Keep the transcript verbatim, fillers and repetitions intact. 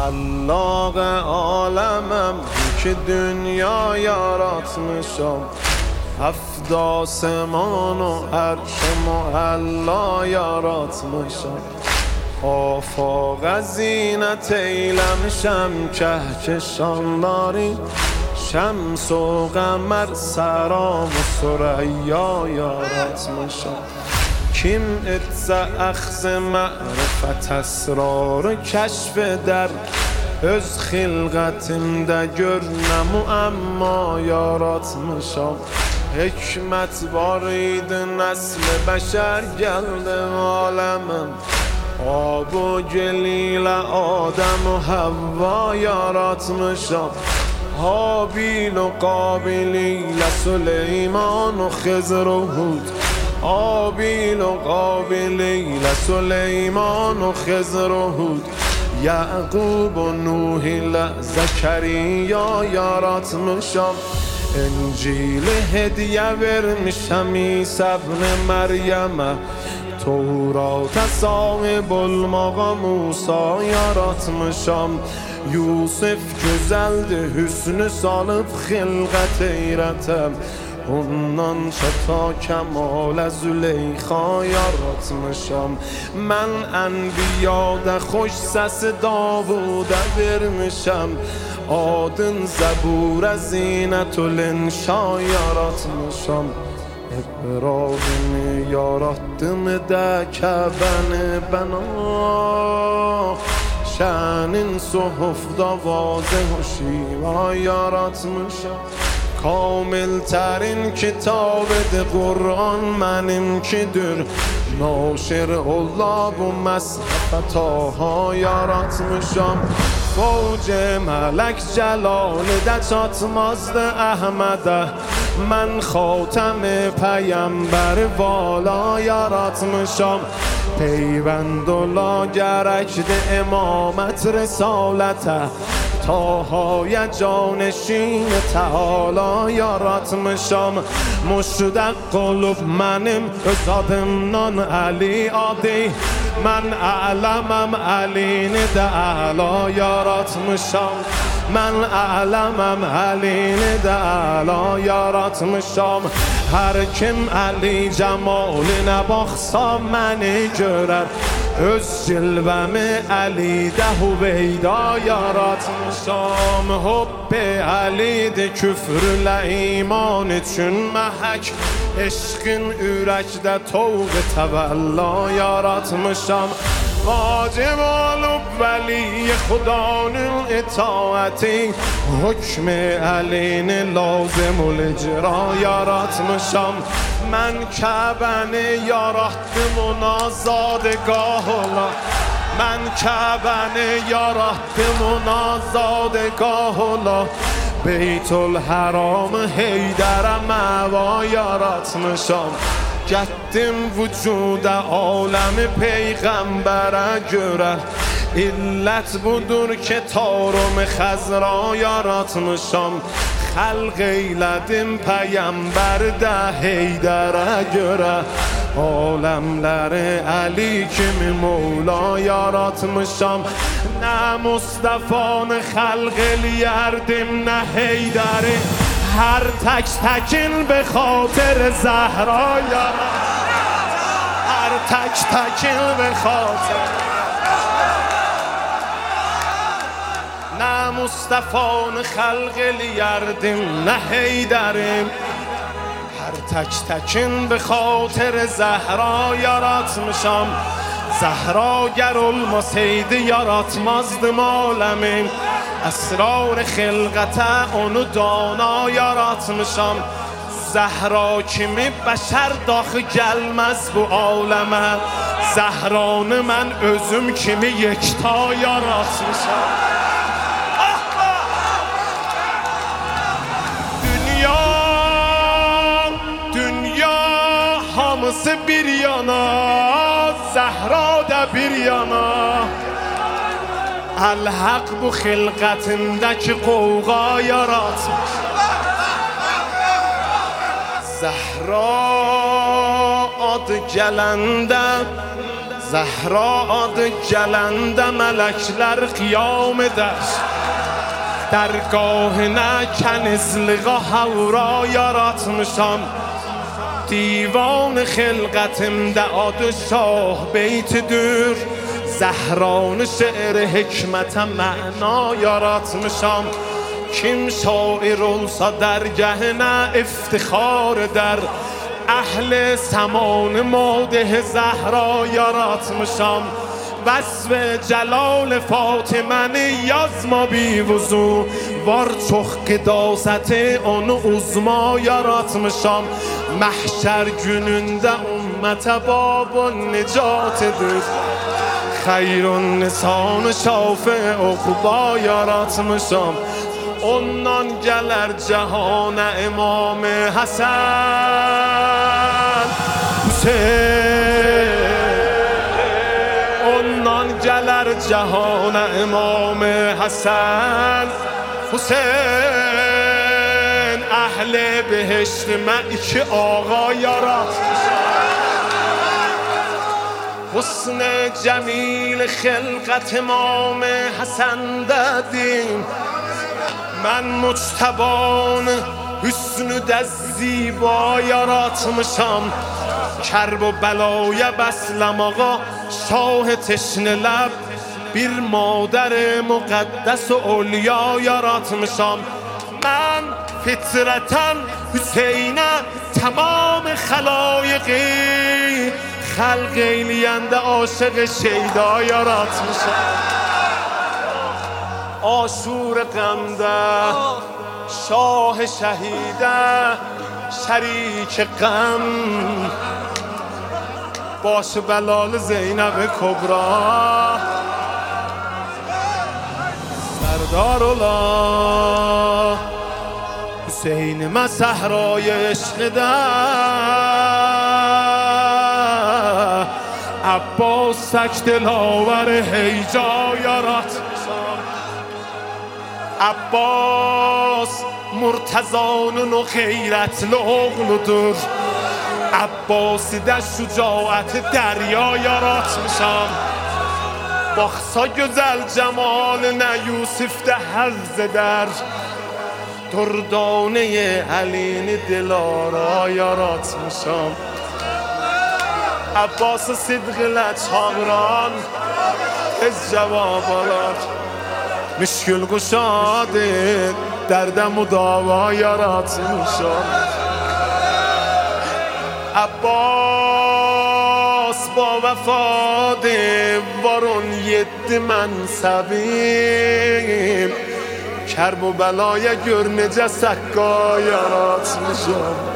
خلاق عالمم که دنیا یاراتمشم، هفت آسمان و عرش معلا یاراتمشم، آفاق زینت ایلمشم کهکشان داری، شمس و قمر سرام و ثریا یاراتمشم، کیم اتز اخذ معرفت اسرار کشف در öz xilqətimdə görnəm amma yaratmışam, hikmət var idi nəsl bəşər gəldi aləmim, Abu gel ilə Adəm و Havva yaratmışam, Habil و Qabil ilə Süleyman و Xizr و Hud، Habil و Qabil ilə Süleyman و Xizr و Hud، یعقوب و نوح ilə Zəkəriyya yaratmışam, İncil hediyə vermişəm İsa ibn Məryəmə, Tovrata sahib olmağa Musa yaratmışam, Yusuf gözəldir hüsnü salıb xilqət eyrətəm, ondan çata kəmalə Züleyxa yaratmışam, mən ənbiyada xoş səsi Davuda vermişəm, adın Zəburə Zinətül-İnşa yaratmışam, İbrahim'i yarattım də Kəbəni bəna, şənin suhufda vazih و şiva yaratmışam, kamil tərin kitabıdır Qur'an mənimkidir, naşir Allah bu məsrəfə Taha yaratmışam, fauc mələk cəlalıdə çatmazdı Əhmədə, mən xatəm peyğəmbər vala yaratmışam, peyvənd ola gərəkdir imamət risalətə, Taha'ya canişin Teala yaratmışam, müşdəq olub mənim öz adımdan Əli adi, mən ələməm Əlini də əla yaratmışam, mən ələməm Əlini də əla yaratmışam, hər kim Əli cəmalinə baxsa məni görər, öz cilvəmi Əlidə Hüveyda yaratmışam, hubbi Əlidir küfrlə iman üçün məhək, eşqin ürəkdə tovq təvəlla yaratmışam, vacib olub vəli xudanın itaəti, hükm Əlini lazimul icra yaratmışam, mən Kəbəni yaratdım ona zadegah ola, mən Kəbəni yaratdım ona zadegah ola, Beytül Həramı Heydərə məva yaratmışam, getdim vücuda aləmi peyğəmbərə görə, illət budur ki Tarım Xəzra yaratmışam, xəlq eylədim peyğəmbərdə Heydərə görə, aləmləri Əli kimi Mevla yaratmışam, nə Mustafanı xəlq eləyərdim nə Heydəri, hər tək təkin به خاطر زهرا هر تک تکین به خاطر نه مصطفان خلق لیردیم نه حیدریم، هر تک تکین به خاطر زهرا yaratmışam، زهرا گر olmasaydı yaratmazdım aləmim، اسرار خلقته onu dana yaratmışam، زهرا kimi bəşər daxı gəlməz bu aləmə، zəhranı mən özüm kimi yekta yaratmışam. Dünya, dünya hamısı bir yana, zəhra da bir yana, Əl-Haq bu xilqətindəki qovğa yaratmış, Zəhra adı gələndə Zəhra adı gələndə mələklər qiyam edər. Dərgahına kənizliğa havra yaratmışam. Divan xilqətimdə adı şah beytidir. Zəhranı şeir hikmətə məna yaratmışam. Kim şair olsa dərgahına iftixar edər. Əhl-i səman madeh zəhra yaratmışam. وصف جلال فاطمه yazma بیوزو var çox qidasət onu uzma yaratmışam. Məhşər günündə ümmətə babun nicatıdır. Xeyrun nisan şafi uqba yaratmışam. Ondan gələr cəhana İmam Həsən Hüseyn. Ondan gələr cəhana İmam Həsən Hüseyn. Əhl-i behiştimə iki ağa yaratmışam. Husn-i cəmil xilqət İmam Həsəndədir. Mən muctəbanı hüsnü də ziba yaratmışam. Kərb و بلای بسلم آقا شاه تشنه لب bir مادر مقدس و اولیا yaratmışam. من فطرتن حسینم تمام خلایقی خلق ایلینده عاشق شیدا yaratmışam. آشور غمده شاه شهیده شریک غم باش بلال زینب کبرا سردار الله حسین من صحرای عشق ده عباس تک دلاور هیجا yaratmışam. Abbas مرتضانın o xeyrətli oğludur. Abbasidə şücaət dərya yaratmışam. Baxsa gözəl cəmalinə Yusifdə həzz edər. Durdane Əlini Dilara yaratmışam. Abbas sidq ilə çağıran tez cavab alar. Müşkül quşadı dərdə müdava yaratmışam. Abbas با وفاده وارون yedi mənsəbim. Kərb و بلای gör necə səqqa yaratmışam.